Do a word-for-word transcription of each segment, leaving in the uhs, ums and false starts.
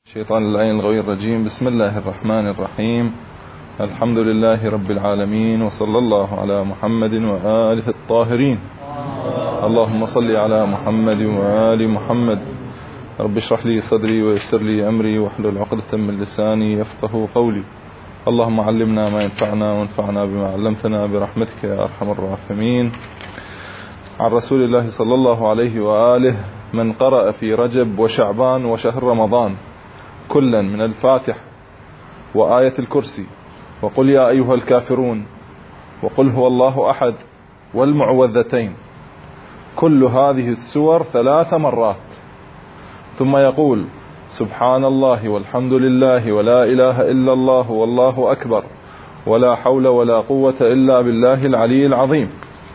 الشيطان اللعين الغوي الرجيم. بسم الله الرحمن الرحيم. الحمد لله رب العالمين، وصلى الله على محمد وآله الطاهرين. اللهم صل على محمد وآل محمد. رب اشرح لي صدري ويسر لي أمري واحلل عقدة من لساني يفقه قولي. اللهم علمنا ما ينفعنا وانفعنا بما علمتنا برحمتك يا أرحم الراحمين. عن رسول الله صلى الله عليه وآله: من قرأ في رجب وشعبان وشهر رمضان كلا من الفاتح وآية الكرسي وقل يا أيها الكافرون وقل هو الله أحد والمعوذتين، كل هذه السور ثلاث مرات، ثم يقول سبحان الله والحمد لله ولا إله إلا الله والله أكبر ولا حول ولا قوة إلا بالله العلي العظيم،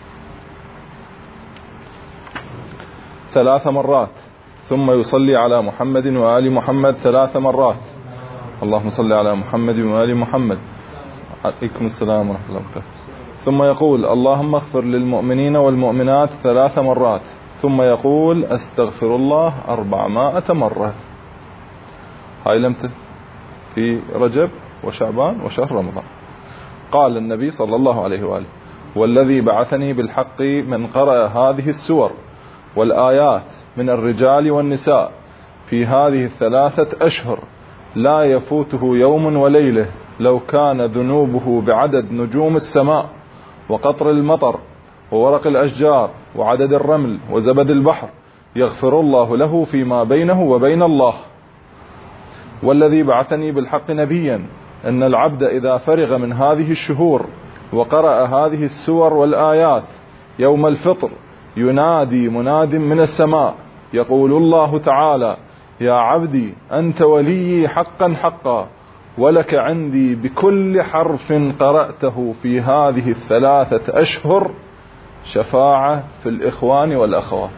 ثلاث مرات، ثم يصلي على محمد وآل محمد ثلاث مرات. اللهم صل على محمد وآل محمد. عليكم السلام ورحمة الله وبركاته. ثم يقول اللهم اغفر للمؤمنين والمؤمنات ثلاث مرات، ثم يقول استغفر الله أربعمائة مرة. هاي لمته في رجب وشعبان وشهر رمضان. قال النبي صلى الله عليه وآله: والذي بعثني بالحق من قرأ هذه السور والآيات من الرجال والنساء في هذه الثلاثة أشهر لا يفوته يوم وليلة لو كان ذنوبه بعدد نجوم السماء وقطر المطر وورق الأشجار وعدد الرمل وزبد البحر، يغفر الله له فيما بينه وبين الله. والذي بعثني بالحق نبيا أن العبد إذا فرغ من هذه الشهور وقرأ هذه السور والآيات يوم الفطر ينادي مناد من السماء يقول الله تعالى: يا عبدي أنت ولي حقا حقا، ولك عندي بكل حرف قرأته في هذه الثلاثة أشهر شفاعة في الإخوان والأخوات،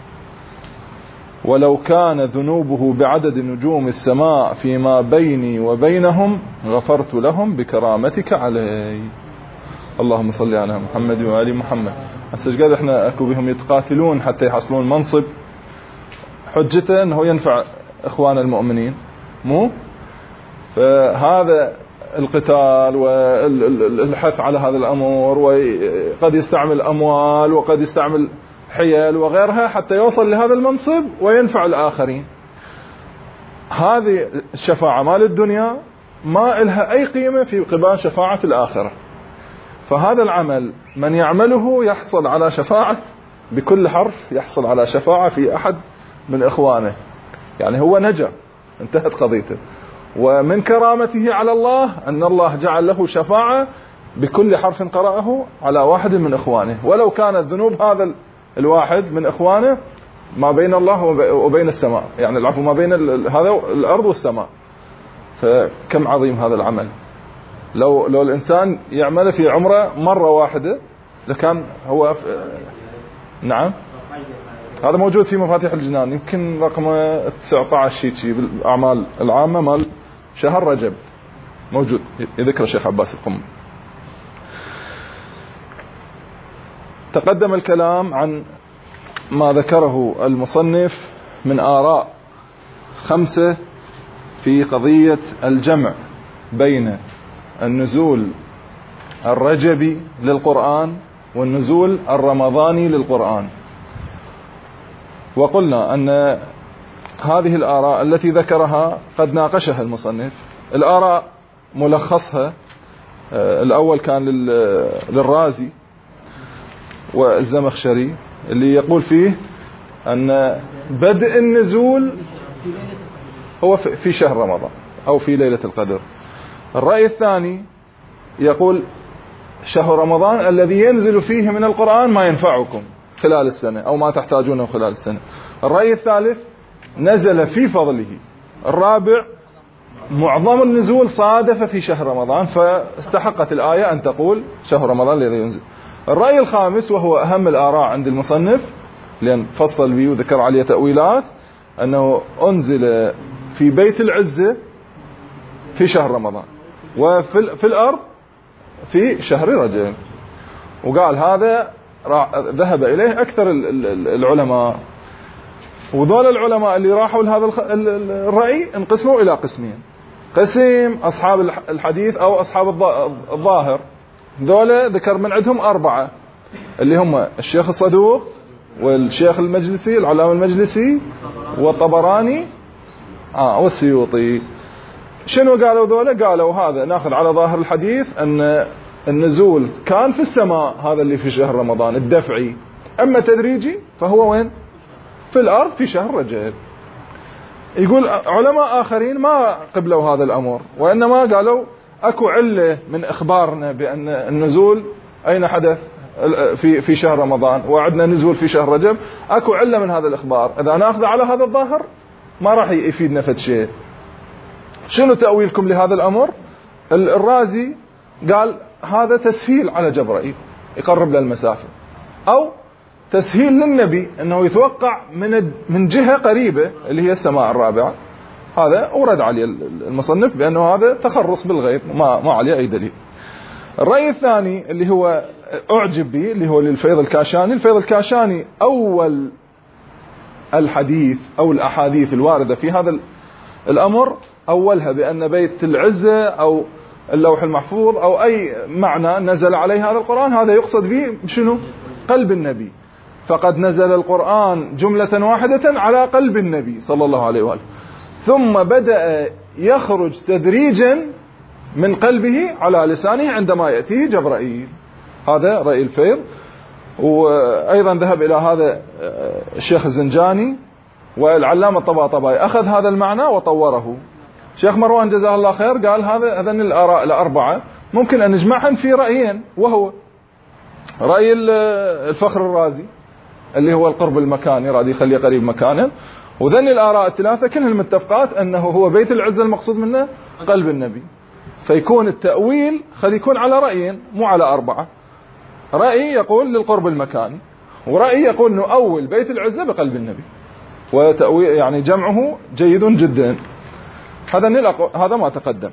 ولو كان ذنوبه بعدد نجوم السماء فيما بيني وبينهم غفرت لهم بكرامتك علي. اللهم صل على محمد وآل محمد. هسه قال احنا اكو بهم يتقاتلون حتى يحصلون منصب، حجته انه ينفع اخوان المؤمنين، مو فهذا القتال والحث على هذا الامر، وقد يستعمل اموال وقد يستعمل حيل وغيرها حتى يوصل لهذا المنصب وينفع الاخرين. هذه الشفاعة مال الدنيا ما لها اي قيمة في قبال شفاعة الاخرة. فهذا العمل من يعمله يحصل على شفاعة، بكل حرف يحصل على شفاعة في أحد من إخوانه، يعني هو نجا، انتهت قضيته. ومن كرامته على الله أن الله جعل له شفاعة بكل حرف قرأه على واحد من إخوانه، ولو كانت ذنوب هذا الواحد من إخوانه ما بين الله وبين السماء، يعني العفو ما بين هذا الأرض والسماء. فكم عظيم هذا العمل. لو لو الإنسان يعمل في عمره مرة واحدة لكان هو في... نعم، هذا موجود في مفاتيح الجنان، يمكن رقم تسعة عشر شيء بالأعمال العامة مال شهر رجب موجود، يذكر الشيخ عباس القم. تقدم الكلام عن ما ذكره المصنف من آراء خمسة في قضية الجمع بين النزول الرجبي للقرآن والنزول الرمضاني للقرآن. وقلنا أن هذه الآراء التي ذكرها قد ناقشها المصنف. الآراء ملخصها الأول كان للرازي والزمخشري اللي يقول فيه أن بدء النزول هو في شهر رمضان أو في ليلة القدر. الرأي الثاني يقول شهر رمضان الذي ينزل فيه من القرآن ما ينفعكم خلال السنة أو ما تحتاجونه خلال السنة. الرأي الثالث نزل في فضله. الرابع معظم النزول صادف في شهر رمضان فاستحقت الآية أن تقول شهر رمضان الذي ينزل. الرأي الخامس وهو أهم الآراء عند المصنف لأن فصل به وذكر عليه تأويلات، أنه أنزل في بيت العزة في شهر رمضان وفي في الأرض في شهر رجب. وقال هذا ذهب إليه أكثر العلماء. وذول العلماء اللي راحوا لهذا الرأي انقسموا إلى قسمين: قسم أصحاب الحديث أو أصحاب الظاهر، ذولا ذكر من عندهم أربعة اللي هم الشيخ الصدوق والشيخ المجلسي العلامة المجلسي والطبراني آه والسيوطي. شنو قالوا ذولا؟ قالوا هذا ناخذ على ظاهر الحديث أن النزول كان في السماء، هذا اللي في شهر رمضان الدفعي، أما تدريجي فهو وين؟ في الأرض في شهر رجب. يقول علماء آخرين ما قبلوا هذا الأمر، وإنما قالوا أكو علة من إخبارنا بأن النزول أين حدث في في شهر رمضان وعدنا نزول في شهر رجب، أكو علة من هذا الإخبار، إذا نأخذ على هذا الظاهر ما راح يفيدنا فد شيء. شنو تأويلكم لهذا الأمر؟ الرازي قال هذا تسهيل على جبرائيل يقرب له المسافة، أو تسهيل للنبي أنه يتوقع من من جهة قريبة اللي هي السماء الرابعة. هذا أورد عليه المصنف بأنه هذا تخرص بالغيب، ما ما عليه أي دليل. الرأي الثاني اللي هو أعجب به اللي هو للفيض الكاشاني. الفيض الكاشاني أول الحديث أو الأحاديث الواردة في هذا الأمر أولها بأن بيت العزة أو اللوح المحفوظ أو أي معنى نزل عليه هذا القرآن، هذا يقصد به شنو؟ قلب النبي. فقد نزل القرآن جملة واحدة على قلب النبي صلى الله عليه وآله، ثم بدأ يخرج تدريجا من قلبه على لسانه عندما يأتيه جبرائيل. هذا رأي الفيض. وأيضا ذهب إلى هذا الشيخ الزنجاني، والعلامة الطباطبائي أخذ هذا المعنى وطوره. شيخ مروان جزاه الله خير قال هذا هذين الآراء الأربعة ممكن أن نجمعهم في رأيين، وهو رأي الفخر الرازي اللي هو القرب المكاني، راد يخليه قريب مكانه، وذن الآراء الثلاثة كلها متفقات أنه هو بيت العزة المقصود منه قلب النبي. فيكون التأويل خلي يكون على رأيين مو على أربعة. رأي يقول للقرب المكاني، ورأي يقول نؤول بيت العزة بقلب النبي، وتأويل يعني جمعه جيد جدا. هذا هذا ما تقدم.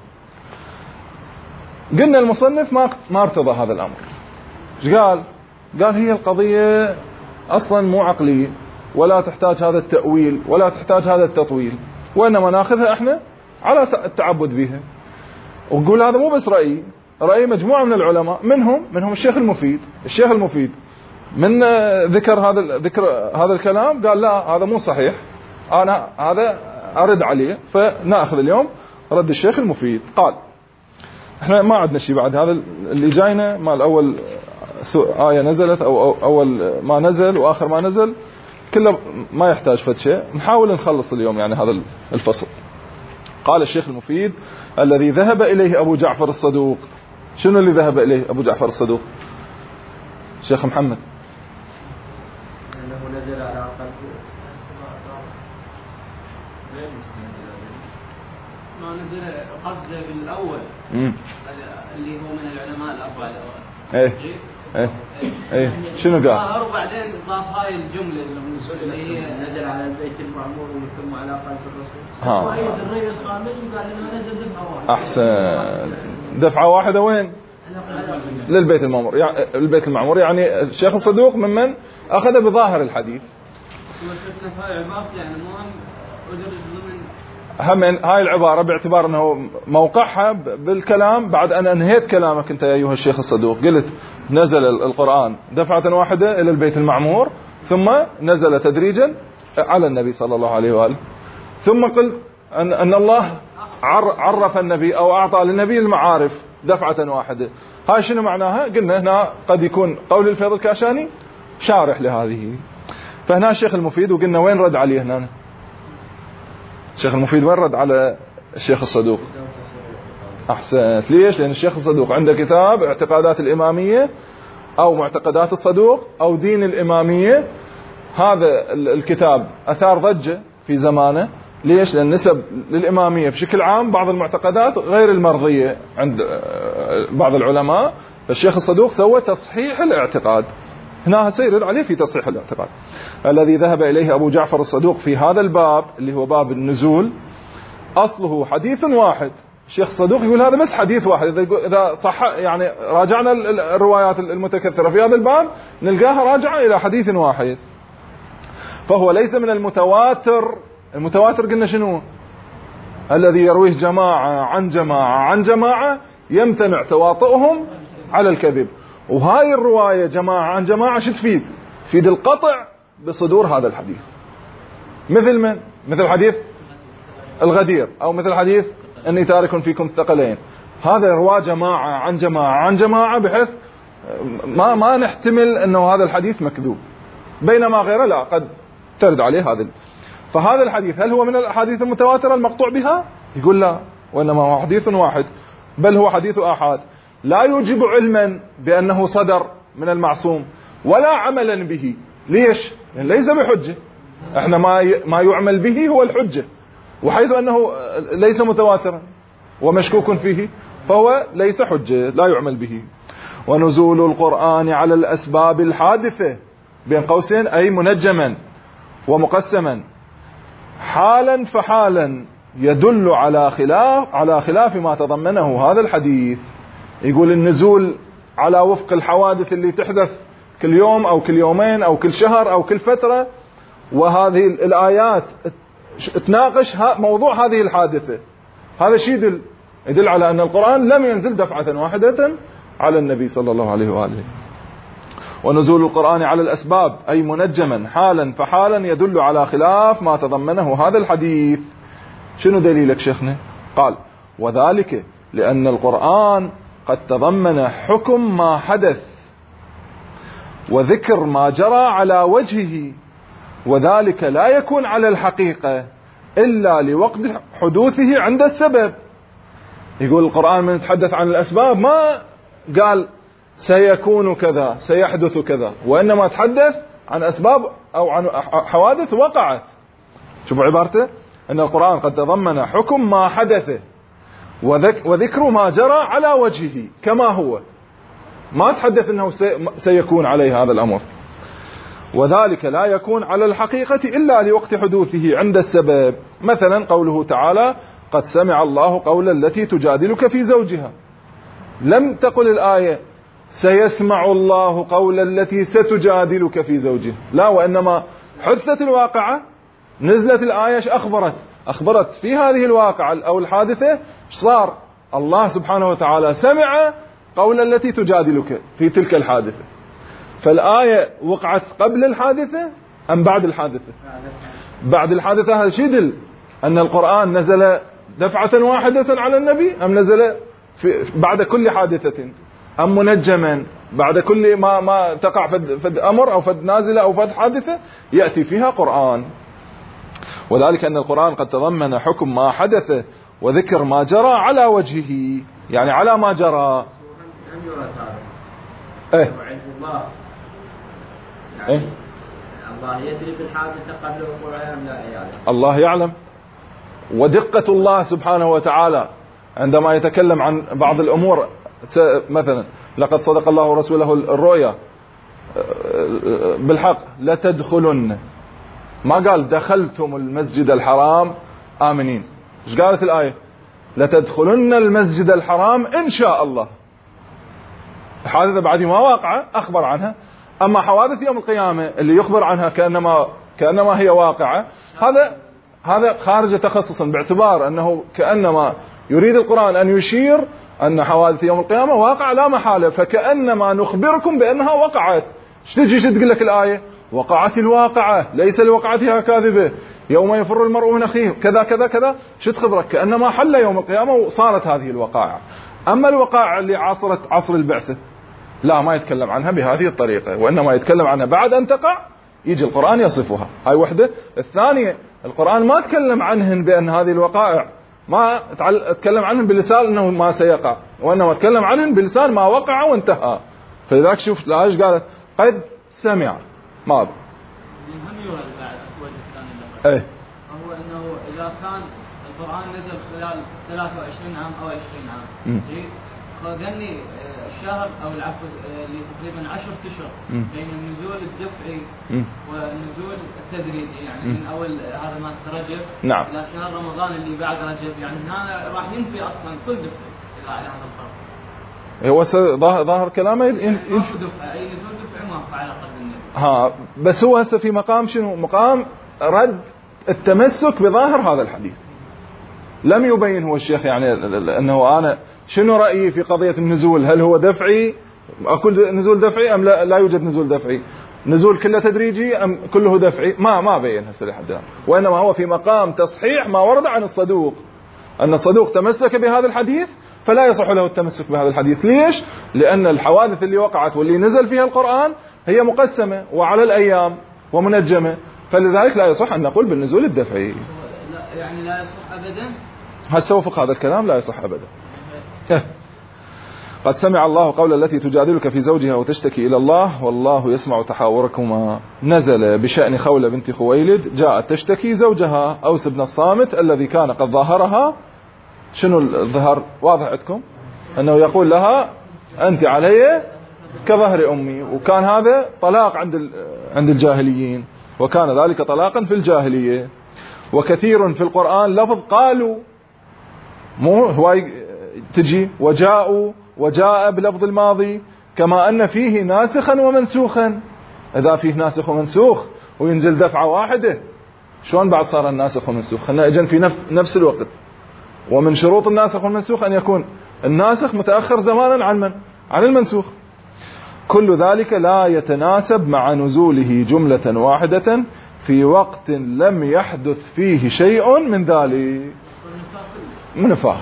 قلنا المصنف ما ما ارتضى هذا الأمر. ايش قال؟ قال هي القضية أصلا مو عقلية، ولا تحتاج هذا التأويل ولا تحتاج هذا التطويل، وإنما ناخذها احنا على التعبد بها. وقول هذا مو بس رأي، رأي مجموعة من العلماء، منهم منهم الشيخ المفيد. الشيخ المفيد من ذكر هذا ذكر هذا الكلام قال لا هذا مو صحيح، أنا هذا أرد عليه. فنأخذ اليوم رد الشيخ المفيد. قال احنا ما عندنا شيء بعد هذا اللي جاينا، مال أول آية نزلت أو أول ما نزل وآخر ما نزل كله ما يحتاج فد شيء. نحاول نخلص اليوم يعني هذا الفصل. قال الشيخ المفيد الذي ذهب إليه أبو جعفر الصدوق. شنو اللي ذهب إليه أبو جعفر الصدوق؟ شيخ محمد. أنه نزل على قلبه ما نزل قصده بالأول مم. اللي هو من العلماء الأربعة الأوائل. ايه ايه ايه شنو قال؟ ظهر وبعدين ضاف هاي الجملة اللي هي نزل على البيت المعمور وثم على قلب الرسول. ها. وأيد الرأي الخامس وقال إنه نزل دفعة واحدة. أحسن. دفعة واحدة وين؟ للبيت المعمور. يعني البيت المعمور يعني الشيخ الصدوق ممن أخذ بظاهر الحديث. وشفنا هاي عبارة يعني مهم أدرس ضمن هم هاي العبارة باعتبار أنه موقعها بالكلام بعد أن أنهيت كلامك أنت يا أيها الشيخ الصدوق. قلت نزل القرآن دفعة واحدة إلى البيت المعمور، ثم نزل تدريجا على النبي صلى الله عليه وآله، ثم قلت أن, أن الله عرف النبي أو أعطى للنبي المعارف دفعة واحدة. هاي شنو معناها؟ قلنا هنا قد يكون قول الفيض الكاشاني شارح لهذه. فهنا الشيخ المفيد، وقلنا وين رد عليه هنا الشيخ المفيد؟ وين رد على الشيخ الصدوق؟ أحسنت. ليش؟ لأن الشيخ الصدوق عنده كتاب اعتقادات الإمامية أو معتقدات الصدوق أو دين الإمامية. هذا الكتاب أثار ضجة في زمانه. ليش؟ لأن نسب للإمامية بشكل عام بعض المعتقدات غير المرضية عند بعض العلماء. فالشيخ الصدوق سوى تصحيح الاعتقاد. هنا سيرد عليه في تصحيح الاعتقاد. الذي ذهب إليه أبو جعفر الصدوق في هذا الباب اللي هو باب النزول أصله حديث واحد. الشيخ الصدوق يقول هذا بس حديث واحد. إذا صح يعني راجعنا الروايات المتكثرة في هذا الباب نلقاها راجعة إلى حديث واحد. فهو ليس من المتواتر. المتواتر قلنا شنو؟ الذي يرويه جماعة عن جماعة عن جماعة يمتنع تواطؤهم على الكذب. وهاي الرواية جماعة عن جماعة شو تفيد؟ تفيد القطع بصدور هذا الحديث. مثل من؟ مثل حديث الغدير، أو مثل حديث أني تارك فيكم الثقلين. هذا رواه جماعة عن جماعة عن جماعة، بحيث ما ما نحتمل أنه هذا الحديث مكذوب، بينما غيره لا، قد ترد عليه هذا. فهذا الحديث هل هو من الأحاديث المتواترة المقطوع بها؟ يقول لا، وإنما هو حديث واحد، بل هو حديث آحاد لا يوجب علما بأنه صدر من المعصوم ولا عملا به. ليش؟ يعني ليس بحجة. احنا ما ما يعمل به هو الحجة، وحيث أنه ليس متواترا ومشكوك فيه فهو ليس حجة لا يعمل به. ونزول القرآن على الأسباب الحادثة بين قوسين أي منجما ومقسما حالا فحالا يدل على خلاف على خلاف ما تضمنه هذا الحديث. يقول النزول على وفق الحوادث اللي تحدث كل يوم أو كل يومين أو كل شهر أو كل فترة، وهذه الآيات تناقش موضوع هذه الحادثة. هذا شيء يدل يدل على أن القرآن لم ينزل دفعة واحدة على النبي صلى الله عليه وآله. ونزول القرآن على الأسباب أي منجما حالا فحالا يدل على خلاف ما تضمنه هذا الحديث. شنو دليلك شيخنا؟ قال: وذلك لأن القرآن قد تضمن حكم ما حدث وذكر ما جرى على وجهه، وذلك لا يكون على الحقيقة إلا لوقت حدوثه عند السبب. يقول القرآن من يتحدث عن الأسباب ما قال سيكون كذا سيحدث كذا، وإنما تحدث عن أسباب أو عن حوادث وقعت. شوفوا عبارته: أن القرآن قد تضمن حكم ما حدث وذكر ما جرى على وجهه كما هو، ما تحدث أنه سيكون عليه هذا الأمر. وذلك لا يكون على الحقيقة إلا لوقت حدوثه عند السبب. مثلا قوله تعالى: قد سمع الله قول التي تجادلك في زوجها. لم تقل الآية سيسمع الله قول التي ستجادلك في زوجها، لا، وإنما حدثت الواقعة، نزلت الآية أخبرت أخبرت في هذه الواقعة أو الحادثة صار الله سبحانه وتعالى سمع قول التي تجادلك في تلك الحادثة. فالآية وقعت قبل الحادثة أم بعد الحادثة؟ بعد الحادثة. هذا شيء يدل أن القرآن نزل دفعة واحدة على النبي أم نزل في بعد كل حادثة، أم منجما بعد كل ما ما تقع فد, فد أمر أو فد نازلة أو فد حادثة يأتي فيها قرآن. وذلك أن القرآن قد تضمن حكم ما حدث وذكر ما جرى على وجهه، يعني على ما جرى. ايه الله يعني إيه؟ الله يدري بالحادثة قبل وقوعها أم لا يعلم؟ الله يعلم. ودقة الله سبحانه وتعالى عندما يتكلم عن بعض الأمور، مثلا لقد صدق الله رسوله الرؤيا بالحق لتدخلن، ما قال دخلتم المسجد الحرام آمنين. ايش قالت الآية؟ لتدخلن المسجد الحرام إن شاء الله. الحادثة بعد ما واقعة أخبر عنها. أما حوادث يوم القيامة اللي يخبر عنها كأنما كأنما هي واقعة، هذا هذا خارج تخصصا، باعتبار أنه كأنما يريد القرآن أن يشير أن حوادث يوم القيامة واقع لا محالة، فكأنما نخبركم بأنها وقعت. ايش تجي تقول لك الآية؟ وقعت الواقعة ليس لوقعتها كاذبة، يوم يفر المرء من أخيه كذا كذا كذا. شو تخبرك؟ كأنما حل يوم القيامة وصارت هذه الوقائع. أما الوقائع اللي عاصرت عصر البعثة لا، ما يتكلم عنها بهذه الطريقة، وإنما يتكلم عنها بعد أن تقع، يجي القرآن يصفها. هاي وحدة. الثانية، القرآن ما تكلم عنهن بأن هذه الوقائع، ما تكلم عنهن بلسان أنه ما سيقع، وإنما تكلم عنهن بلسان ما وقع وانتهى. فلذلك شوف ليش قالت قد سمع. ما أبي هم يورد بعد وجه ثاني ايه، هو انه اذا كان القرآن نزل خلال ثلاثة وعشرين عام او عشرين عام، فذني الشهر او العفو اللي تقريبا عشرة اشهر بين النزول الدفعي والنزول التدريجي، يعني من اول هذا ما رجب نعم الى شهر رمضان اللي بعد رجب، يعني هذا راح ينفي اصلا كل دفعي الى هذا الفرق. هو ظاهر كلامه ينفي. أي نزول دفع ما على قلب النبي. ها بس هو هسه في مقام شنو؟ مقام رد التمسك بظاهر هذا الحديث. لم يبين هو الشيخ يعني أنه أنا شنو رأيي في قضية النزول، هل هو دفعي أقول نزول دفعي أم لا, لا يوجد نزول دفعي، نزول كله تدريجي أم كله دفعي، ما ما بين هسه لحد الآن. وإنما هو في مقام تصحيح ما ورد عن الصدوق، أن الصدوق تمسك بهذا الحديث فلا يصح له التمسك بهذا الحديث. ليش؟ لأن الحوادث اللي وقعت واللي نزل فيها القرآن هي مقسمة وعلى الأيام ومنجمة، فلذلك لا يصح أن نقول بالنزول الدفعي. لا يعني لا يصح أبدا. هسه وفق هذا الكلام لا يصح أبدا. قد سمع الله قول التي تجادلك في زوجها وتشتكي إلى الله والله يسمع تحاوركما. نزل بشأن خولة بنت خويلد، جاءت تشتكي زوجها أوس بن الصامت الذي كان قد ظاهرها. شنو الظهر؟ واضح عندكم أنه يقول لها أنت علي كظهر أمي، وكان هذا طلاق عند عند الجاهليين، وكان ذلك طلاقا في الجاهلية. وكثير في القرآن لفظ قالوا، مو هو تجي وجاءوا وجاء بلفظ الماضي، كما أن فيه ناسخا ومنسوخا. إذا فيه ناسخ ومنسوخ وينزل دفعة واحدة، شلون بعد صار الناسخ ومنسوخ؟ خلنا اجن في نفس الوقت. ومن شروط الناسخ والمنسوخ أن يكون الناسخ متأخر زمانا عن من؟ عن المنسوخ. كل ذلك لا يتناسب مع نزوله جملة واحدة في وقت لم يحدث فيه شيء من ذلك. منفاه.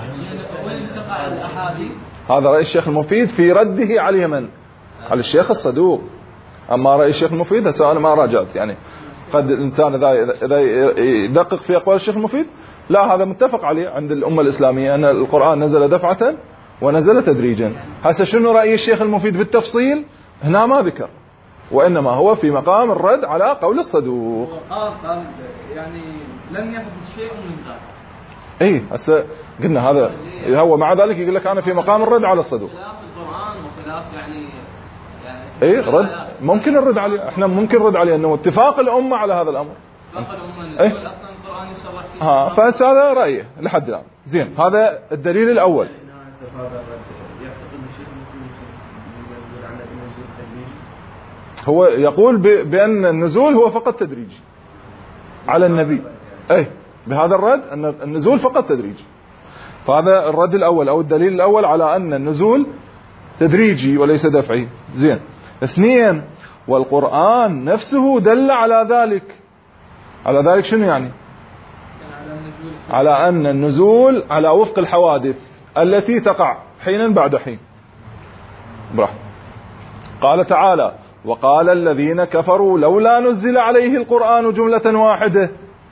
هذا رأي الشيخ المفيد في رده على من؟ على الشيخ الصدوق. أما رأي الشيخ المفيد هسه أنا ما راجعت، يعني قد الإنسان إذا يدقق في أقوال الشيخ المفيد، لا هذا متفق عليه عند الأمة الإسلامية أن القرآن نزل دفعة ونزل تدريجا. هسه شنو رأي الشيخ المفيد بالتفصيل هنا ما ذكر، وإنما هو في مقام الرد على قول الصدوق. قال يعني لم يحدث شيء من ذلك. ايه هسه قلنا هذا هو مع ذلك يقول لك انا في مقام الرد على الصدوق. خلاف القرآن وخلاف يعني يعني ايه رد ممكن نرد عليه، احنا ممكن نرد عليه انه اتفاق الامه على هذا الامر. اتفاق الامه ايه اصلا القرآن يشرح فيه. ها فهسه هذا رايه لحد الان. زين هذا الدليل الاول. هو يقول بأن النزول هو فقط تدريجي على النبي. اي بهذا الرد أن النزول فقط تدريجي. فهذا الرد الأول أو الدليل الأول على أن النزول تدريجي وليس دفعي. زين. اثنين، والقرآن نفسه دل على ذلك. على ذلك شنو يعني؟ على أن النزول على وفق الحوادث التي تقع حينا بعد حين. براحة. قال تعالى وقال الذين كفروا لولا نزل عليه القرآن جملة واحدة.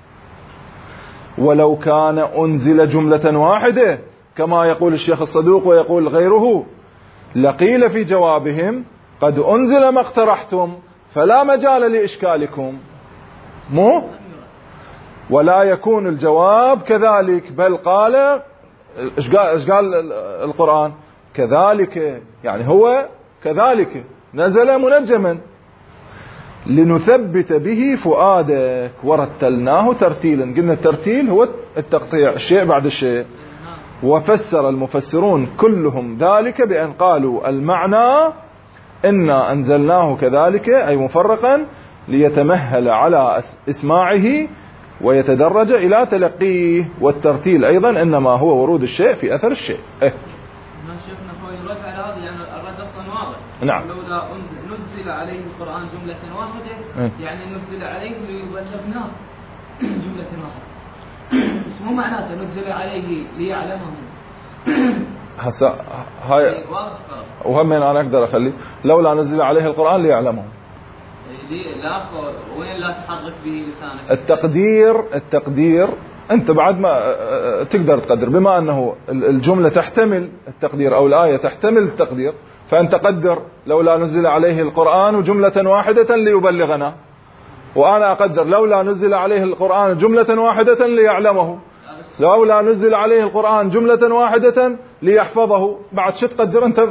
ولو كان أنزل جملة واحدة كما يقول الشيخ الصدوق ويقول غيره لقيل في جوابهم قد أنزل ما اقترحتم فلا مجال لإشكالكم. مو ولا يكون الجواب كذلك، بل قال إيش قال القرآن كذلك، يعني هو كذلك نزل منجما لنثبت به فؤادك ورتلناه ترتيلا. قلنا الترتيل هو التقطيع الشيء بعد الشيء. وفسر المفسرون كلهم ذلك بأن قالوا المعنى إنا أنزلناه كذلك أي مفرقا ليتمهل على إسماعه ويتدرج إلى تلقيه. والترتيل أيضا إنما هو ورود الشيء في أثر الشيء. إيه؟ ما شفنا هو يرد على هذا لأن الرد أصلا واضح. نعم. لولا نزل عليه القرآن جملة واحدة إيه؟ يعني نزل عليه ليبلغناه جملة واحدة. مو معناته نزل عليه ليعلمه. هسا هاي وهم من أنا أقدر أخلي لولا نزل عليه القرآن ليعلمه. لا وين لا تحرك به لسانك. التقدير التقدير أنت بعد ما تقدر تقدر بما أنه الجملة تحتمل التقدير أو الآية تحتمل التقدير، فأنت قدر لولا نزل عليه القرآن جملة واحدة ليبلغنا، وأنا أقدر لولا نزل عليه القرآن جملة واحدة ليعلمه، لولا نزل عليه القرآن جملة واحدة ليحفظه. بعد شو تقدر أنت؟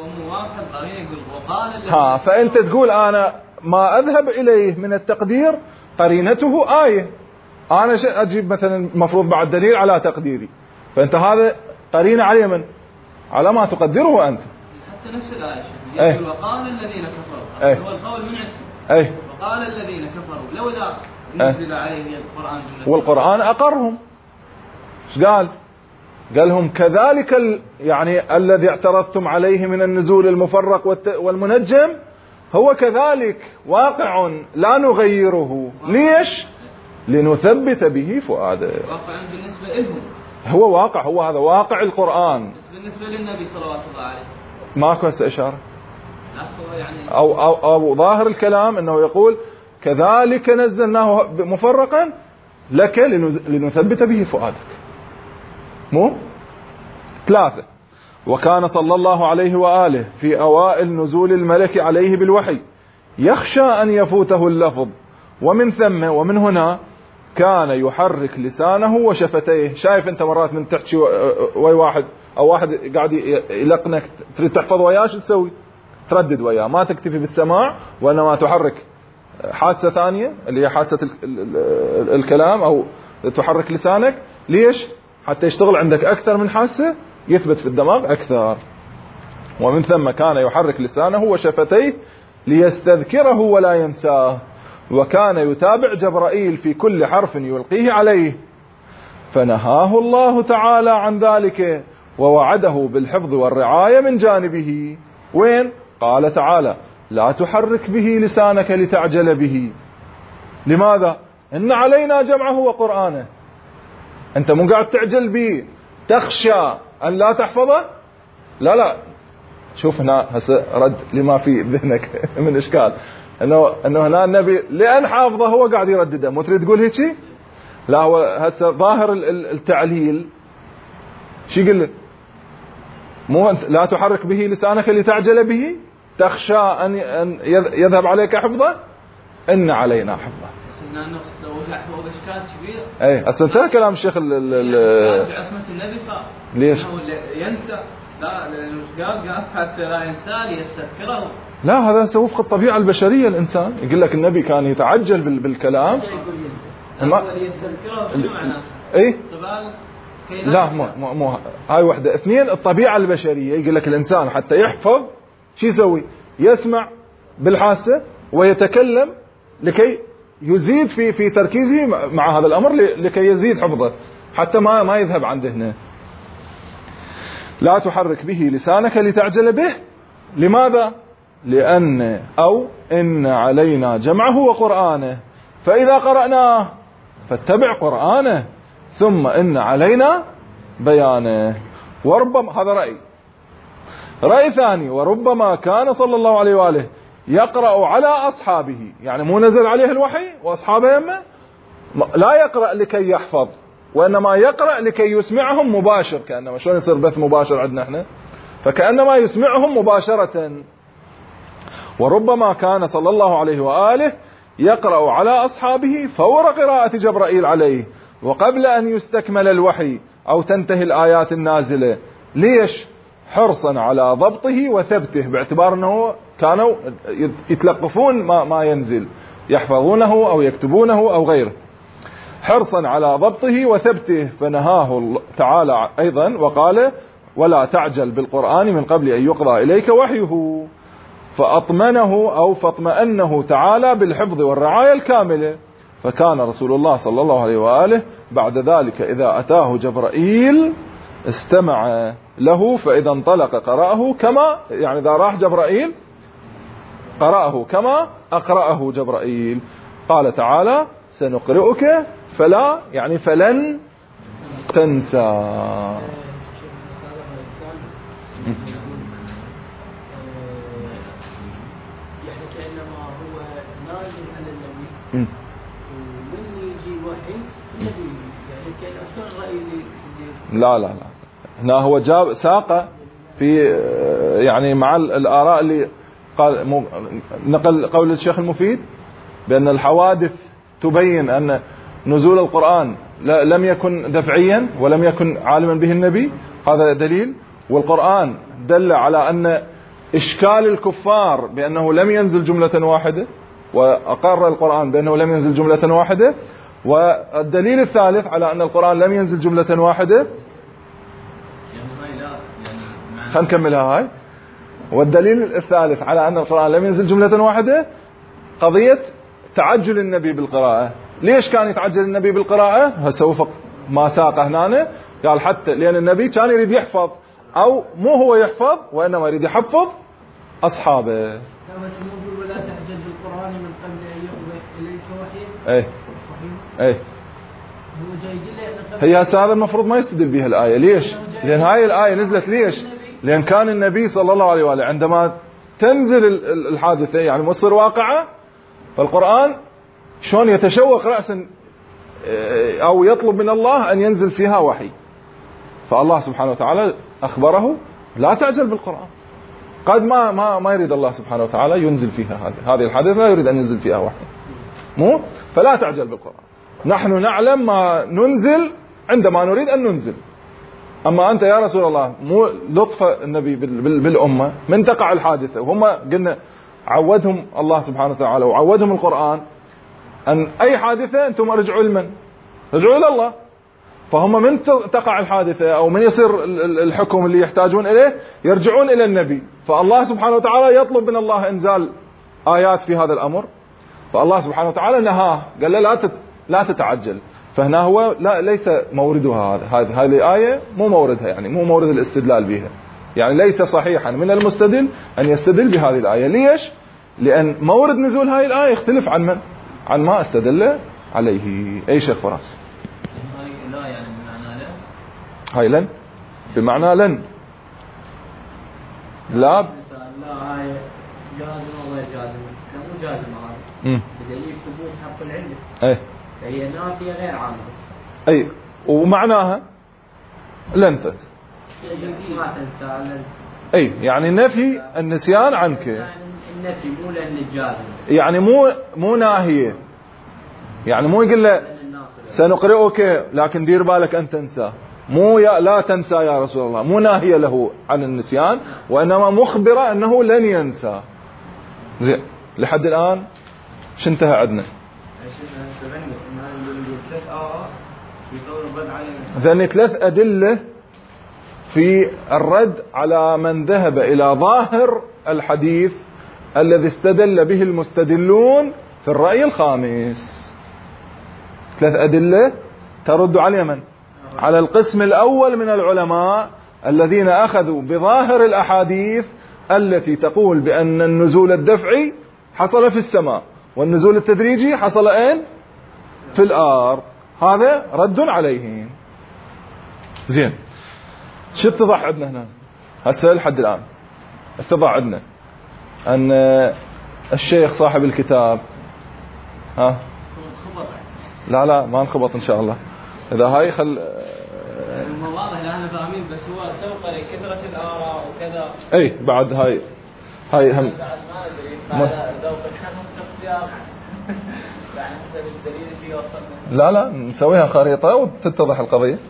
ها فأنت تقول أنا ما أذهب إليه من التقدير قرينته آية، أنا أجيب مثلا مفروض بعد دليل على تقديري، فأنت هذا قرينة على من؟ على ما تقدره أنت. حتى نفس الآية يقول وقال الذين كفروا هو القول من عندهم أي وقال الذين كفروا لولا نزل عليه القرآن جملة والقرآن أقرهم. ايش قال؟ قالهم كذلك ال... يعني الذي اعترضتم عليه من النزول المفرق والت... والمنجم هو كذلك واقع لا نغيره. ليش؟ لنثبت به فؤاده. واقع بالنسبة لهم هو واقع، هو هذا واقع القرآن بالنسبة للنبي صلوات الله عليه ماكو هسه إشارة يعني أو, أو, أو ظاهر الكلام أنه يقول كذلك نزلناه مفرقا لك لنثبت به فؤادك. مو ثلاثة. وكان صلى الله عليه وآله في أوائل نزول الملك عليه بالوحي يخشى أن يفوته اللفظ، ومن ثم ومن هنا كان يحرك لسانه وشفتيه. شايف أنت مرات من تحكي ويا واحد أو واحد قاعد يلقنك تريد تحفظ وياه شو تسوي؟ تردد وياه، ما تكتفي بالسماع وإنما تحرك حاسة ثانية اللي هي حاسة الكلام أو تحرك لسانك. ليش؟ حتى يشتغل عندك أكثر من حاسة، يثبت في الدماغ أكثر. ومن ثم كان يحرك لسانه وشفتيه ليستذكره ولا ينساه، وكان يتابع جبرائيل في كل حرف يلقيه عليه، فنهاه الله تعالى عن ذلك ووعده بالحفظ والرعاية من جانبه. وين؟ قال تعالى لا تحرك به لسانك لتعجل به. لماذا؟ إن علينا جمعه وقرآنه. أنت مو قاعد تعجل به تخشى أن لا تحفظه؟ لا لا، شوف هنا هسه رد لما في ذهنك من إشكال، أنه أنه هنا النبي لأن حافظه هو قاعد يردده. مو تريد تقول هيك؟ لا، هو هسه ظاهر التعليل شو يقول؟ مو لا تحرك به لسانك لتعجل به، تخشى أن يذهب عليك حفظه؟ إن علينا حفظه. نفس لو هو إشكال كبير. أي أصلا انتهى كلام الشيخ ال بعصمة النبي صار. ليش؟ ينسى. لا لأنه قال قال حتى لا ينسى ليستذكره. لا، هذا وفق الطبيعة البشرية. الإنسان يقول لك النبي كان يتعجل بالكلام. ما يستذكره شنو معناه؟ إيه؟ طبعا لا مو مو, مو هاي وحدة. اثنين، الطبيعة البشرية يقول لك الإنسان حتى يحفظ شو يسوي؟ يسمع بالحاسة ويتكلم لكي يزيد في في تركيزه مع هذا الأمر، لكي يزيد حفظه حتى ما ما يذهب عن ذهنه. لا تحرك به لسانك لتعجل به. لماذا؟ لأن أو إن علينا جمعه وقرآنه، فإذا قرأناه فاتبع قرآنه، ثم إن علينا بيانه. وربما هذا رأي رأي ثاني، وربما كان صلى الله عليه وآله يقرأ على أصحابه، يعني مو نزل عليه الوحي وأصحابه يمه لا يقرأ لكي يحفظ، وإنما يقرأ لكي يسمعهم مباشر، كأنما شلون يصير بث مباشر عندنا احنا، فكأنما يسمعهم مباشرة. وربما كان صلى الله عليه وآله يقرأ على أصحابه فور قراءة جبرائيل عليه وقبل أن يستكمل الوحي أو تنتهي الآيات النازلة. ليش؟ حرصا على ضبطه وثبته، باعتبار أنه كانوا يتلقفون ما, ما ينزل، يحفظونه أو يكتبونه أو غيره، حرصا على ضبطه وثبته. فنهاه تعالى أيضا وقال ولا تعجل بالقرآن من قبل أن يقضى إليك وحيه، فأطمنه أو فاطمأنه تعالى بالحفظ والرعاية الكاملة. فكان رسول الله صلى الله عليه وآله بعد ذلك إذا أتاه جبرائيل استمع له، فإذا انطلق قرأه كما، يعني إذا راح جبرائيل قرأه كما أقرأه جبرائيل. قال تعالى سنقرئك فلا، يعني فلن تنسى. ومن يجي وحي النبي يعني كان أكثر رأي. لا لا لا، هنا هو جاب ساق في يعني مع الآراء اللي قال نقل قول الشيخ المفيد بأن الحوادث تبين أن نزول القرآن لم يكن دفعيا ولم يكن عالما به النبي، هذا دليل. والقرآن دل على أن إشكال الكفار بأنه لم ينزل جملة واحدة، وأقر القرآن بأنه لم ينزل جملة واحدة. والدليل الثالث على أن القرآن لم ينزل جملة واحدة، خلينا نكملها هاي. والدليل الثالث على أن القرآن لم ينزل جملة واحدة قضية تعجل النبي بالقراءة. ليش كان يتعجل النبي بالقراءة؟ هسه وفق ما ساقه هنا، قال حتى لأن النبي كان يريد يحفظ، أو مو هو يحفظ وإنما يريد يحفظ أصحابه. ولا تعجل بالقرآن من قبل أن يقضي إليك وحيه. إيه إيه هي هذا المفروض ما يستدل بها الآية. ليش؟ لأن هاي الآية نزلت ليش؟ لأن كان النبي صلى الله عليه وآله عندما تنزل الحادثة يعني مصير واقعة، فالقرآن شلون يتشوق رأسا أو يطلب من الله أن ينزل فيها وحي، فالله سبحانه وتعالى أخبره لا تعجل بالقرآن. قد ما ما ما يريد الله سبحانه وتعالى ينزل فيها هذه هذه الحادثة، لا يريد أن ينزل فيها وحي، مو فلا تعجل بالقرآن. نحن نعلم ما ننزل عندما نريد أن ننزل. أما أنت يا رسول الله مو لطف النبي بالأمة من تقع الحادثة، وهم قلنا عودهم الله سبحانه وتعالى وعودهم القرآن أن أي حادثة أنتم ارجعوا لمن؟ رجعوا إلى الله. فهم من تقع الحادثة أو من يصير الحكم اللي يحتاجون إليه يرجعون إلى النبي. فالله سبحانه وتعالى يطلب من الله إنزال آيات في هذا الأمر، فالله سبحانه وتعالى نهاه، قال له لا لا تتعجل. فهنا هو لا ليس موردها هذا هذه هذه الآية مو موردها، يعني مو مورد الاستدلال بها، يعني ليس صحيحا من المستدل أن يستدل بهذه الآية. ليش؟ لأن مورد نزول هذه الآية يختلف عن من؟ عن ما استدل عليه. أي شيخ فراس؟ هاي لا يعني بمعنى لا. هاي لن بمعنى لن لا ب... لا هاي جازم وغير جازم، كمو جازم هذا بدليل ثبوت حق العلم. اي هي نافية غير عامة. اي ومعناها لن تنسى. ما تنسى لن. اي يعني نفي النسيان عنك. النفي مو لأن الجازم. يعني مو مو ناهية، يعني مو يقول له سنقرئك لكن دير بالك أن تنسى. مو يا لا تنسى يا رسول الله، مو ناهية له عن النسيان، وإنما مخبرة أنه لن ينسى. زين لحد الآن شو انتهى عندنا؟ ذني ثلاث أدلة في الرد على من ذهب إلى ظاهر الحديث الذي استدل به المستدلون في الرأي الخامس. ثلاث أدلة ترد على من؟ على القسم الأول من العلماء الذين أخذوا بظاهر الأحاديث التي تقول بأن النزول الدفعي حصل في السماء والنزول التدريجي حصل أين؟ في الأرض. هذا رد عليهم. زين شو اتضح عندنا هنا هسه لحد الآن؟ اتضح عندنا أن الشيخ صاحب الكتاب ها لا لا ما انخبط إن شاء الله. إذا هاي خل واضح لا أنا فاهمين، بس هو سوق كثرة الآراء وكذا. أي بعد هاي هاي هم بعد ما أدري بعد ذوق الحكم اختيار يعني حسب الدليل اللي وصلنا. لا لا نسويها خريطة وتتضح القضية.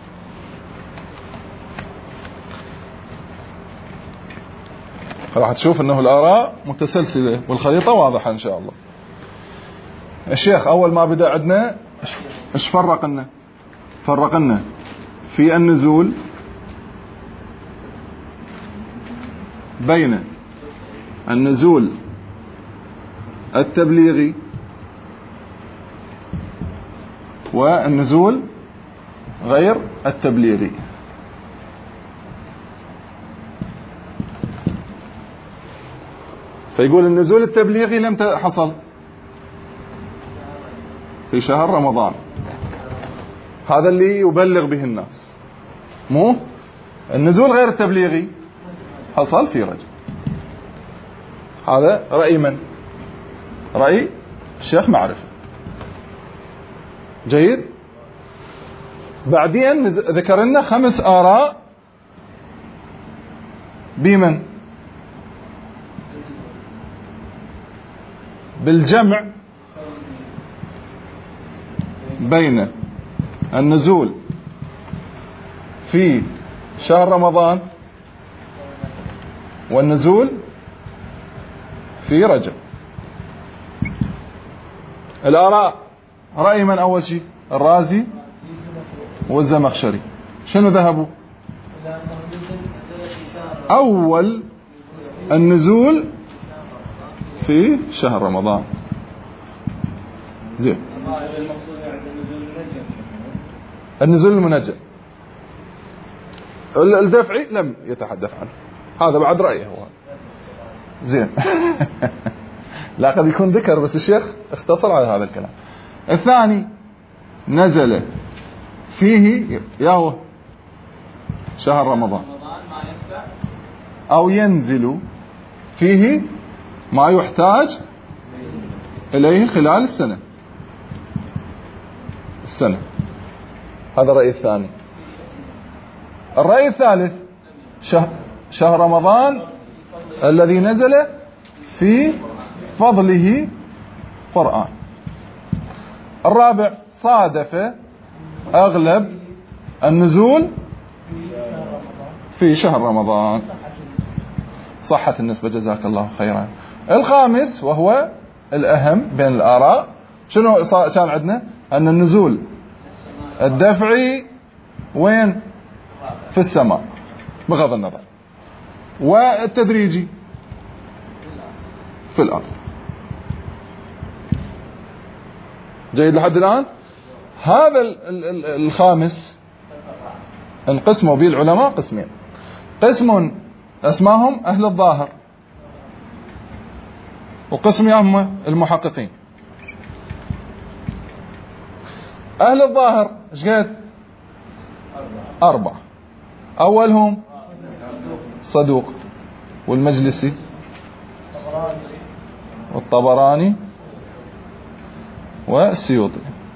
راح تشوف انه الآراء متسلسلة والخريطة واضحة ان شاء الله. الشيخ اول ما بدأ عندنا ايش فرق لنا؟ فرق لنا في النزول بين النزول التبليغي والنزول غير التبليغي. فيقول النزول التبليغي لم حصل في شهر رمضان، هذا اللي يبلغ به الناس، مو النزول غير التبليغي حصل في رجب. هذا رأي من؟ رأي الشيخ معرفة. جيد. بعدين ذكر لنا خمس آراء بمن؟ بالجمع بين النزول في شهر رمضان والنزول في رجب. الآراء رأي من أول شيء؟ الرازي والزمخشري. شنو ذهبوا؟ أول النزول في شهر رمضان. زين. النزول المنجم الدفعي لم يتحدث عنه، هذا بعد رأيه هو. زين. لا قد يكون ذكر بس الشيخ اختصر على هذا الكلام. الثاني نزل فيه ياهو شهر رمضان أو ينزل فيه ما يحتاج إليه خلال السنة السنة هذا الرأي الثاني. الرأي الثالث شهر, شهر رمضان الذي نزل في فضله قرآن. الرابع صادف أغلب النزول في شهر رمضان. صحت النسبة جزاك الله خيرا. الخامس وهو الأهم بين الآراء شنو كان عندنا؟ أن النزول الدفعي وين؟ في السماء بغض النظر، والتدريجي في الأرض. جيد لحد الآن؟ هذا الخامس انقسموا به العلماء قسمين. قسم اسماهم أهل الظاهر، وقسم هم المحققين. أهل الظاهر ايش قد؟ أربعة. أولهم صدوق والمجلسي والطبراني والسيوطي.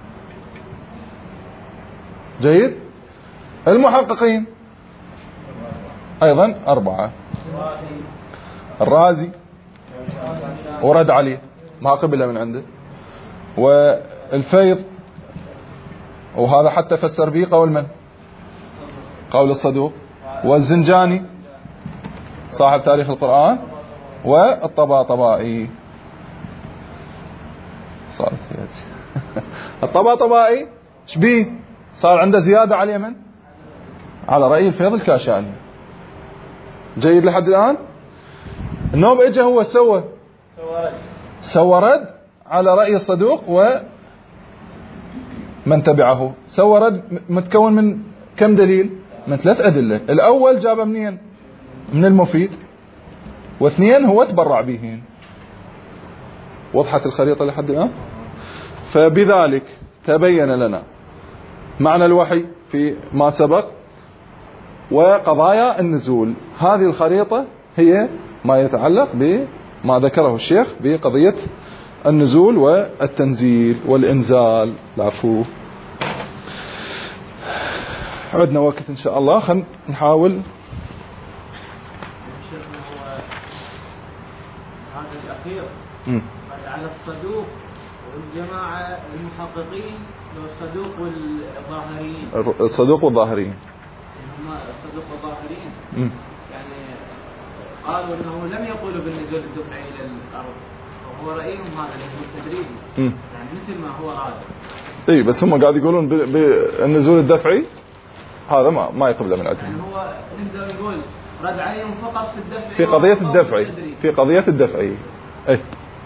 جيد. المحققين أيضا أربعة. الرازي ورد عليه ما قبله من عنده، والفيض، وهذا حتى فسر به قول من؟ قول الصدوق، والزنجاني صاحب تاريخ القرآن، والطباطبائي صارت هياتي. الطباطبائي شبيه صار عنده زيادة على اليمن على رأي الفيض الكاشاني. جيد لحد الآن؟ النوب اجى هو سوى سوى رد على رأي الصدوق ومن تبعه. سوى رد متكون من كم دليل؟ من ثلاث أدلة. الأول جاب منين؟ من المفيد، واثنين هو تبرع بهن. وضحت الخريطة لحد الآن؟ فبذلك تبين لنا معنى الوحي في ما سبق وقضايا النزول. هذه الخريطة هي ما يتعلق بما ذكره الشيخ بقضية النزول والتنزيل والإنزال. العفو. عدنا وقت إن شاء الله، خلينا نحاول. هذا الأخير على الصدوق والجماعة المحققين، والصدوق والظاهريين. الصدوق والظاهريين هم الصدوق والظاهريين م. يعني قالوا أنه لم يقولوا بالنزول الدفعي إلى الأرض، وهو رأيهم هذا التدريجي يعني مثل ما هو راجع. إيه بس هم قاعد يقولون بالنزول الدفعي هذا ما ما يقبله من عندهم. يعني هو نقدر نقول رد عليهم فقط في الدفعي، في قضية الدفعي في قضية الدفعي إيه.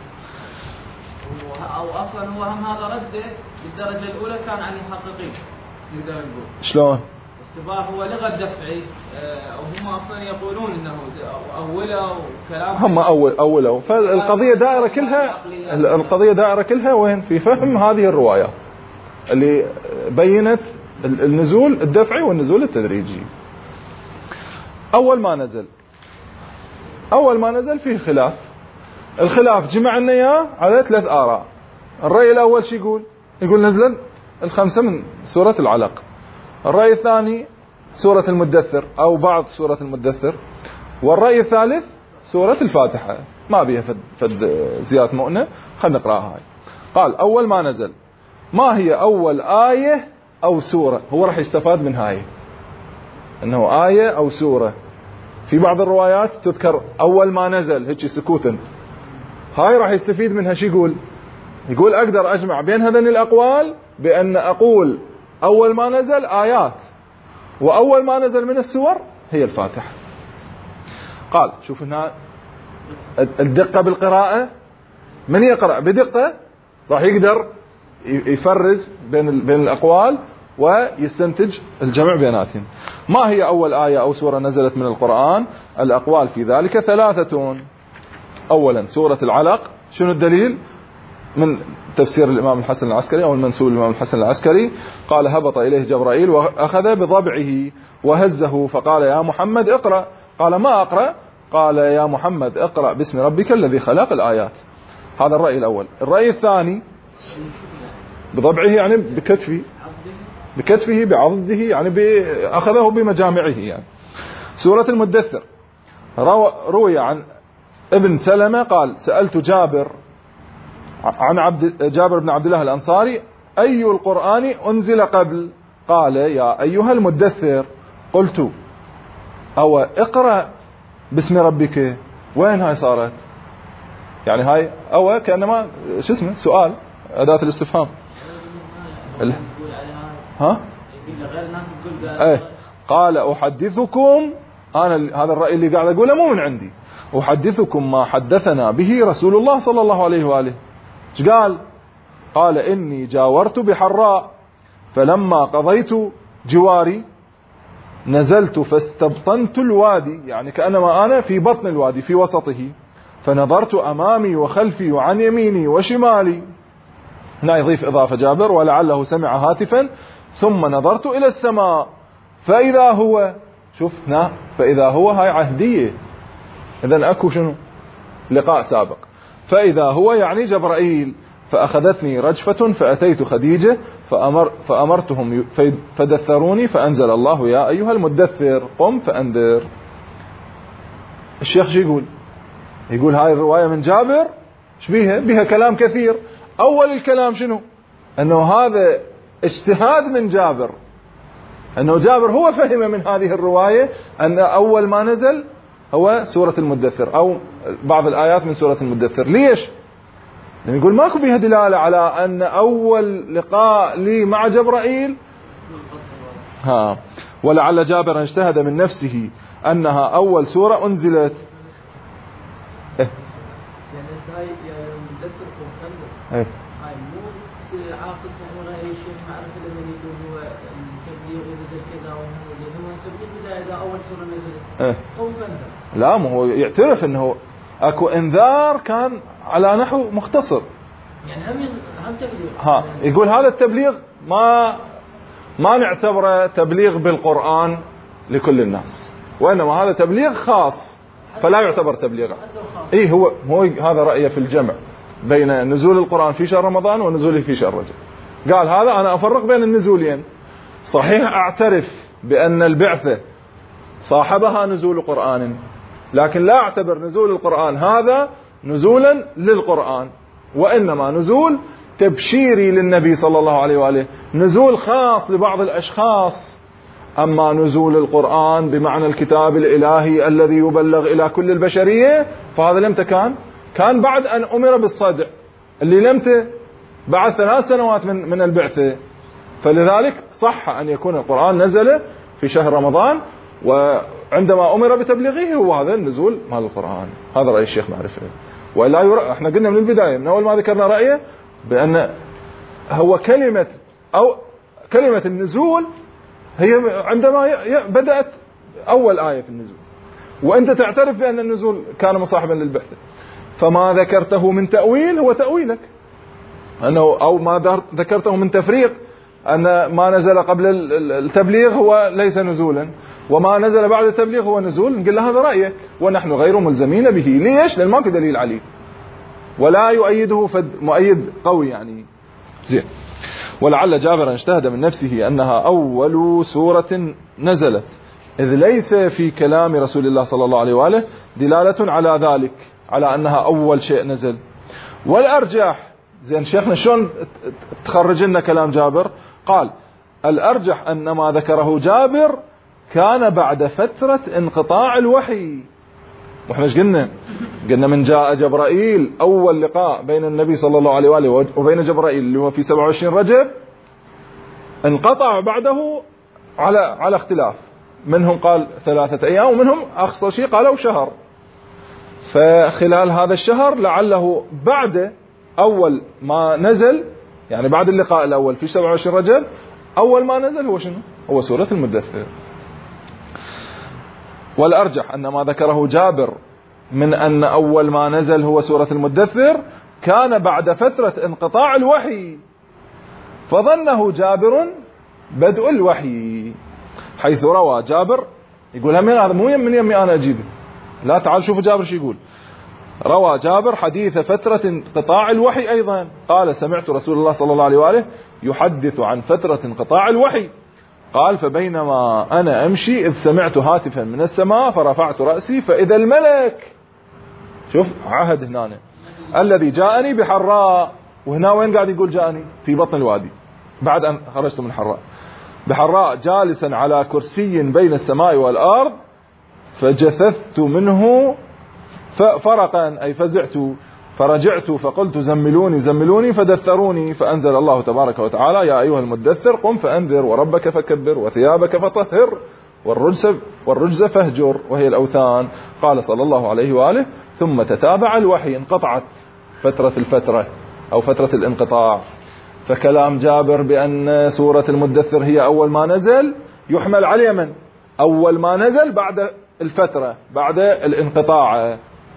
أو أصلا هو هم هذا رده بالدرجة الأولى كان عن المحققين نقدر نقول. شلون؟ اختبار هو لغة الدفعي، وهم أصلا يقولون إنه أوله وكلام هم أول أوله. فالقضية دائرة كلها القضية دائرة كلها وين؟ في فهم هذه الروايات اللي بينت النزول الدفعي والنزول التدريجي. أول ما نزل أول ما نزل فيه خلاف. الخلاف جمعنا إياه على ثلاث آراء. الرأي الأول شو يقول؟ يقول نزل الخمسة من سورة العلق. الرأي الثاني سورة المدثر أو بعض سورة المدثر. والرأي الثالث سورة الفاتحة ما بيها فد, فد زيادة مؤنة. خلنا نقرأها هاي. قال أول ما نزل ما هي أول آية أو سورة؟ هو راح يستفاد من هاي أنه آية أو سورة. في بعض الروايات تذكر أول ما نزل هيك سكوتا. هاي راح يستفيد منها. شو يقول؟ يقول أقدر أجمع بين هذين الأقوال بأن أقول أول ما نزل آيات، وأول ما نزل من السور هي الفاتحة. قال شوف هنا الدقة بالقراءة، من يقرأ بدقة راح يقدر يفرز بين بين الأقوال ويستنتج الجمع بيناتهم. ما هي أول آية أو سورة نزلت من القرآن؟ الأقوال في ذلك ثلاثة. أولا سورة العلق. شنو الدليل؟ من تفسير الإمام الحسن العسكري أو المنسوب الإمام الحسن العسكري، قال هبط إليه جبرائيل وأخذ بضبعه وهزه فقال يا محمد اقرأ. قال ما أقرأ؟ قال يا محمد اقرأ باسم ربك الذي خلق الآيات. هذا الرأي الأول. الرأي الثاني بضبعه يعني بكتفه، بكتفه بعضده يعني أخذه بمجامعه. يعني سورة المدثر روي عن ابن سلمة قال سألت جابر عن عبد جابر بن عبد الله الأنصاري أي القرآن أنزل قبل؟ قال يا أيها المدثر. قلت أو اقرأ باسم ربك. وين هاي صارت؟ يعني هاي أو كأنما شو اسمه سؤال، أداة الاستفهام. ها؟ ايه قال أحدثكم، أنا هذا الرأي اللي قاعد أقوله مو من عندي، أحدثكم ما حدثنا به رسول الله صلى الله عليه وآله. ايش قال؟ قال إني جاورت بحراء فلما قضيت جواري نزلت فاستبطنت الوادي، يعني كأنما أنا في بطن الوادي في وسطه، فنظرت أمامي وخلفي وعن يميني وشمالي. هنا يضيف إضافة جابر ولعله سمع هاتفا ثم نظرت إلى السماء فإذا هو، شوف هنا فإذا هو هاي عهدية، إذن أكو شنو لقاء سابق. فإذا هو يعني جبرائيل، فأخذتني رجفة فأتيت خديجة فأمر فأمرتهم فدثروني فأنزل الله يا أيها المدثر قم فأنذر. الشيخ شو يقول؟ يقول هاي الرواية من جابر شبيها بها كلام كثير. أول الكلام شنو؟ أنه هذا اجتهاد من جابر، أنه جابر هو فهم من هذه الرواية أن أول ما نزل هو سورة المدثر أو بعض الآيات من سورة المدثر. ليش؟ لأنه يقول ماكو بها دلالة على أن أول لقاء لي مع جبرائيل ها. ولعل جابر اجتهد من نفسه أنها أول سورة أنزلت. إيه؟ إيه؟ هاي مو عاقد هنا أي شيء معرفة لما يقول هو التبليغ نزل كذا وهو نسب البداية إذا أول سورة نزلت. إيه؟ قوم فانذر. لا مو هو يعترف إنه أكو إنذار كان على نحو مختصر. يعني هم هم تبليغ. ها يقول هذا التبليغ ما ما نعتبره تبليغ بالقرآن لكل الناس، وإنما هذا تبليغ خاص فلا يعتبر تبليغا. إيه هو هو هذا رأيه في الجمع بين نزول القرآن في شهر رمضان ونزوله في شهر رجب. قال هذا أنا أفرق بين النزولين. صحيح أعترف بأن البعثة صاحبها نزول قرآن، لكن لا أعتبر نزول القرآن هذا نزولا للقرآن، وإنما نزول تبشيري للنبي صلى الله عليه وآله، نزول خاص لبعض الأشخاص. أما نزول القرآن بمعنى الكتاب الإلهي الذي يبلغ إلى كل البشرية فهذا لمتى كان؟ كان بعد أن أمر بالصدع، اللي لمتى؟ بعد ثلاث سنوات من من البعثة. فلذلك صح أن يكون القرآن نزل في شهر رمضان، وعندما أمر بتبليغه هو هذا النزول مال القرآن. هذا رأي الشيخ معرفة. ولا يرى احنا قلنا من البداية من أول ما ذكرنا رأيه بأن هو كلمة أو كلمة النزول هي عندما بدأت أول آية في النزول، وأنت تعترف بأن النزول كان مصاحبا للبعثة، فما ذكرته من تأويل هو تأويلك، أنه أو ما ذكرته من تفريق أن ما نزل قبل التبليغ هو ليس نزولا، وما نزل بعد التبليغ هو نزول. نقول له هذا رأيك ونحن غير ملزمين به. ليش؟ لأن ماكو دليل عليه ولا يؤيده فد مؤيد قوي يعني. زين. ولعل جابر اجتهد من نفسه أنها أول سورة نزلت، إذ ليس في كلام رسول الله صلى الله عليه وآله دلالة على ذلك، على أنها أول شيء نزل. والأرجح، زين شيخنا شلون تخرج لنا كلام جابر؟ قال الأرجح أن ما ذكره جابر كان بعد فترة انقطاع الوحي. وإحنا ايش قلنا؟ قلنا من جاء جبرائيل أول لقاء بين النبي صلى الله عليه وآله وبين جبرائيل اللي هو في سبعة وعشرين رجب، انقطع بعده على على اختلاف، منهم قال ثلاثة أيام ومنهم أقصى شيء قالوا شهر. فخلال هذا الشهر لعله بعد أول ما نزل، يعني بعد اللقاء الأول في سبعة وعشرين رجب، أول ما نزل هو شنو؟ هو سورة المدثر. والأرجح أن ما ذكره جابر من أن أول ما نزل هو سورة المدثر كان بعد فترة انقطاع الوحي، فظنه جابر بدء الوحي، حيث روى جابر، يقول همين هذا مو من يمي أنا أجيبه، لا تعال شوفوا جابر شو يقول. روى جابر حديث فترة انقطاع الوحي أيضا، قال سمعت رسول الله صلى الله عليه وآله يحدث عن فترة انقطاع الوحي، قال فبينما أنا أمشي إذ سمعت هاتفا من السماء فرفعت رأسي فإذا الملك، شوف عهد هنا، الذي جاءني بحراء، وهنا وين قاعد يقول جاءني؟ في بطن الوادي بعد أن خرجت من حراء، بحراء جالسا على كرسي بين السماء والأرض، فجثثت منه فرقا أي فزعت، فرجعت فقلت زملوني زملوني فدثروني، فأنزل الله تبارك وتعالى يا أيها المدثر قم فأنذر وربك فكبر وثيابك فطهر والرجز, والرجز فاهجر، وهي الأوثان. قال صلى الله عليه وآله ثم تتابع الوحي، انقطعت فترة الفترة أو فترة الانقطاع. فكلام جابر بأن سورة المدثر هي أول ما نزل يحمل على اليمن، أول ما نزل بعد الفترة بعد الانقطاع.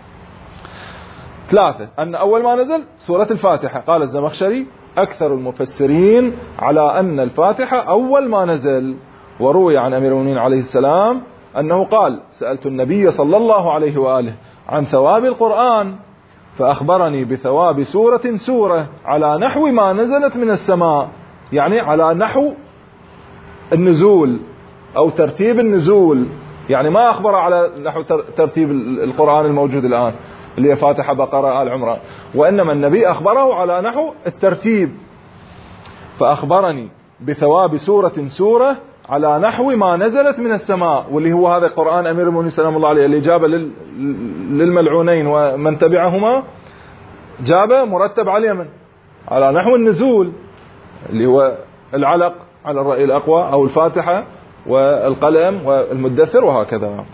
ثلاثة، أن أول ما نزل سورة الفاتحة. قال الزمخشري أكثر المفسرين على أن الفاتحة أول ما نزل، وروي عن أمير المؤمنين عليه السلام أنه قال سألت النبي صلى الله عليه وآله عن ثواب القرآن فأخبرني بثواب سورة سورة على نحو ما نزلت من السماء، يعني على نحو النزول أو ترتيب النزول، يعني ما أخبر على نحو ترتيب القرآن الموجود الآن اللي هي فاتحة بقرة آل عمران، وإنما النبي أخبره على نحو الترتيب. فأخبرني بثواب سورة سورة على نحو ما نزلت من السماء، واللي هو هذا القرآن أمير المؤمنين سلام الله عليه اللي جاب للملعونين ومن تبعهما، جاب مرتب على اليمن على نحو النزول، اللي هو العلق على الرأي الأقوى أو الفاتحة والقلم والمدثر وهكذا.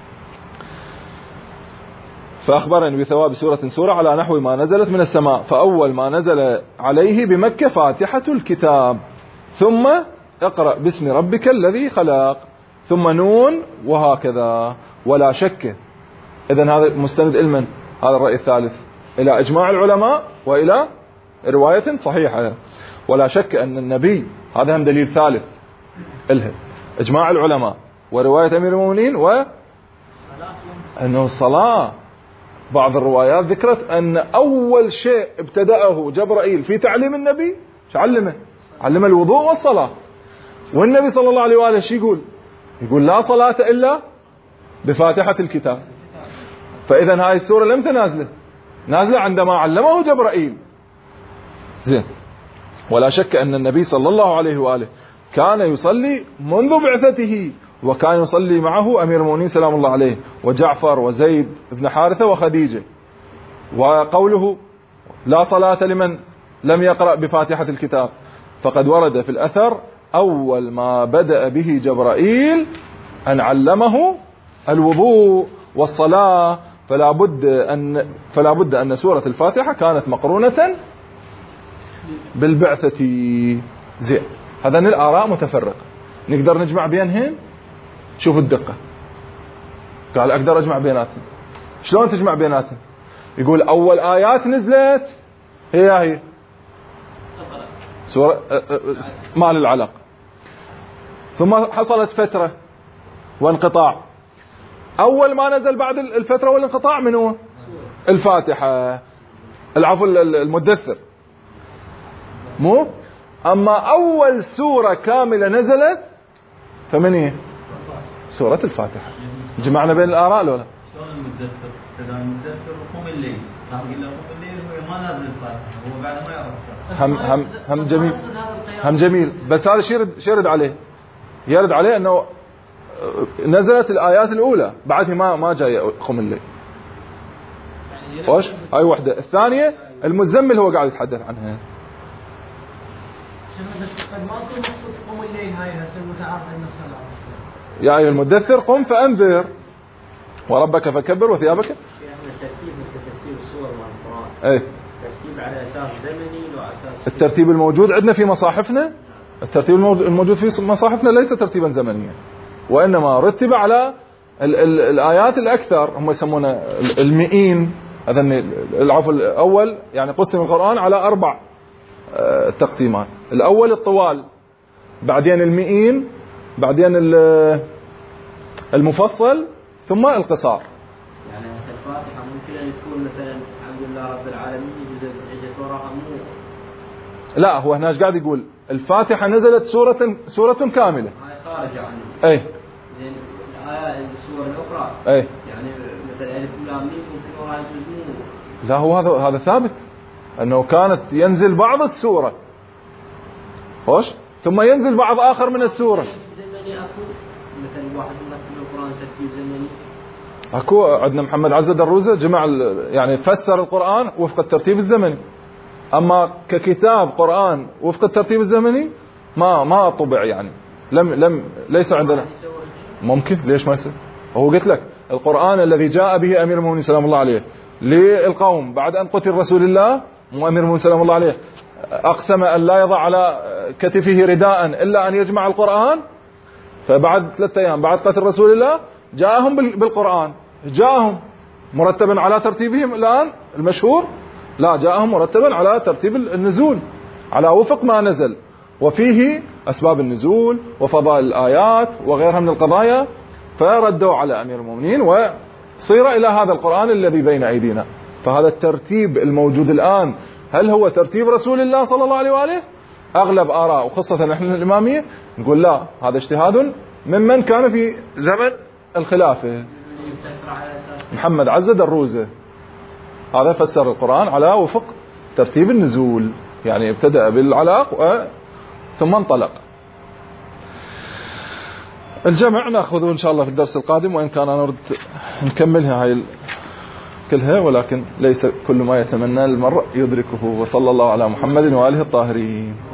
فأخبرني بثواب سورة سورة على نحو ما نزلت من السماء، فأول ما نزل عليه بمكة فاتحة الكتاب، ثم اقرأ باسم ربك الذي خلق، ثم نون، وهكذا. ولا شك، إذن هذا مستند إلمن هذا الرأي الثالث إلى إجماع العلماء وإلى رواية صحيحة. ولا شك أن النبي، هذا هم دليل ثالث إلها، إجماع العلماء ورواية أمير المؤمنين، وأنه الصلاة. بعض الروايات ذكرت أن أول شيء ابتدأه جبرائيل في تعليم النبي شو علمه؟ علم الوضوء والصلاة. والنبي صلى الله عليه وآله شو يقول؟ يقول لا صلاة إلا بفاتحة الكتاب. فإذا هاي السورة لم تنازله، نازلة عندما علمه جبرائيل. زين. ولا شك أن النبي صلى الله عليه وآله كان يصلي منذ بعثته، وكان يصلي معه أمير المؤمنين سلام الله عليه وجعفر وزيد بن حارثة وخديجة. وقوله لا صلاة لمن لم يقرأ بفاتحة الكتاب، فقد ورد في الأثر أول ما بدأ به جبرائيل أن علمه الوضوء والصلاة، فلا بد أن فلا بد أن سورة الفاتحة كانت مقرونة بالبعثة. زين. هذين الآراء متفرقة، نقدر نجمع بينهن؟ شوف الدقة. قال أقدر أجمع بيناتهم. شلون تجمع بيناتهم؟ يقول أول آيات نزلت هي هي سورة مال العلق، ثم حصلت فترة وانقطاع. أول ما نزل بعد الفترة والانقطاع من هو؟ الفاتحة، العفو المدثر، مو؟ أما أول سورة كاملة نزلت فمن هي؟ سورة الفاتحة. جمعنا بين الآراء لولا؟ شلون المدثر؟ تدعى المدثر قم الليل، لكن قم الليل هو ما نازل الفاتحة، هو بعد ما يعرف. هم هم هم جميل، هم جميل، بس هذا شيء يرد شيء يرد عليه، يرد عليه أنه نزلت الآيات الأولى بعدها ما ما جاي قم الليل. وش؟ هاي واحدة. الثانية المزمل هو قاعد يتحدث عنها. قد ما أكون مقصود قم الليل، هاي هسه متعارف أن الصلاة يا أيها المدثر قم فأنذر وربك فكبر وثيابك. الترتيب مثل ترتيب السور والقرآن. اي ترتيب على أساس زمني وعلى أساس الترتيب الموجود عندنا في مصاحفنا، الترتيب الموجود في مصاحفنا ليس ترتيبا زمنيا، وإنما رتب على ال ال الآيات الأكثر، هم يسمونه المئين. هذا العفو الأول يعني قسم القرآن على أربع تقسيمات. الأول الطوال، بعدين المئين، بعدين المفصل، ثم القصار. يعني مثل الفاتحة ممكن أن تكون مثلا الحمد لله رب العالمين جزء عدة وراها مو. لا، هو هنا قاعد يقول الفاتحة نزلت سورة سورة كاملة. هاي خارجة عنه. أي. زين الآية السور الأخرى. أي. يعني مثلا ألف لام ميم ممكن وراها جزء مو. لا، هو هذا هذا ثابت أنه كانت ينزل بعض السورة. خوش. ثم ينزل بعض آخر من السورة. زمني أكو مثلا واحد من القرآن ترتيب زمني. أكو عندنا محمد عزة دروزة جمع يعني فسر القرآن وفق الترتيب الزمني. أما ككتاب قرآن وفق الترتيب الزمني ما ما طبع يعني. لم لم ليس عندنا. ممكن، ليش ما يصير؟ هو قلت لك القرآن الذي جاء به أمير المؤمنين سلام الله عليه للقوم بعد أن قتل رسول الله، وأمير المؤمنين سلام الله عليه أقسم أن لا يضع على كتفه رداء إلا أن يجمع القرآن. فبعد ثلاثة أيام بعد قتل رسول الله جاءهم بالقرآن، جاءهم مرتبا على ترتيبهم الآن المشهور؟ لا، جاءهم مرتبا على ترتيب النزول على وفق ما نزل، وفيه أسباب النزول وفضائل الآيات وغيرها من القضايا، فردوا على أمير المؤمنين وصير إلى هذا القرآن الذي بين أيدينا. فهذا الترتيب الموجود الآن هل هو ترتيب رسول الله صلى الله عليه وآله؟ أغلب آراء وخاصة نحن الإمامية نقول لا، هذا اجتهاد ممن كان في زمن الخلافة. محمد عزة دروزة هذا فسر القرآن على وفق ترتيب النزول، يعني ابتدأ بالعلاق ثم انطلق. الجمع نأخذه إن شاء الله في الدرس القادم، وإن كان نرد نكملها هاي كلها، ولكن ليس كل ما يتمنى المرء يدركه. وصلى الله على محمد وآله الطاهرين.